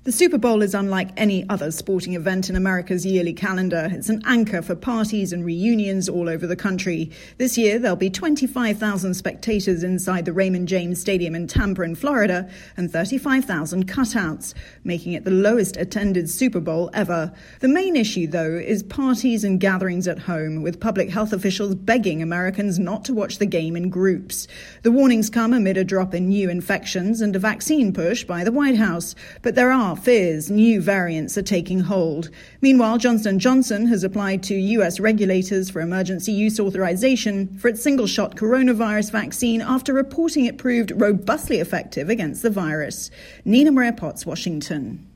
The Super Bowl is unlike any other sporting event in America's yearly calendar. It's an anchor for parties and reunions all over the country. This year, there'll be 25,000 spectators inside the Raymond James Stadium in Tampa in Florida and 35,000 cutouts, making it the lowest attended Super Bowl ever. The main issue, though, is parties and gatherings at home, with public health officials begging Americans not to watch the game in groups. The warnings come amid a drop in new infections and a vaccine push by the White House. But there are fears new variants are taking hold. Meanwhile, Johnson & Johnson has applied to US regulators for emergency use authorization for its single-shot coronavirus vaccine after reporting it proved robustly effective against the virus. Nina Maria Potts, Washington.